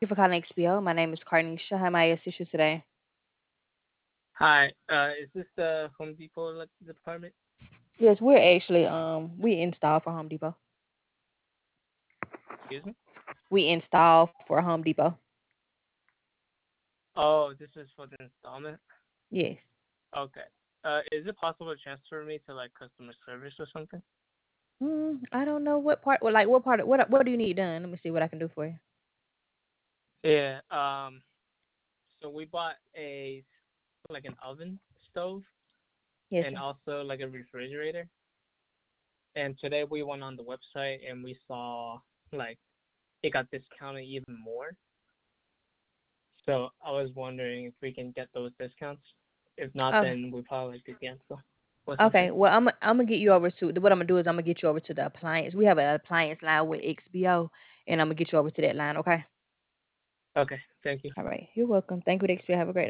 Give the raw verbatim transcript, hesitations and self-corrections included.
you for calling X B O. My name is Carnisha. How may I assist you today? Hi, uh, is this the Home Depot like, department? Yes, we're actually um we install for Home Depot. Excuse me? We install for Home Depot. Oh, this is for the installment? Yes. Okay. Uh, is it possible to transfer me to like customer service or something? Mm, I don't know what part. Well, like what part? Of, what what do you need done? Let me see what I can do for you. Yeah, um, so we bought a, like an oven stove Yes, and sir. also like a refrigerator. And today we went on the website and we saw like it got discounted even more. So I was wondering if we can get those discounts. If not, Oh, then we probably could cancel. What's that, okay. sir? Well, I'm I'm gonna get you over to what I'm gonna do is I'm gonna get you over to the appliance. We have an appliance line with X B O, and I'm gonna get you over to that line. Okay. Okay, thank you. All right. You're welcome. Thank you, X B O. Have a great day.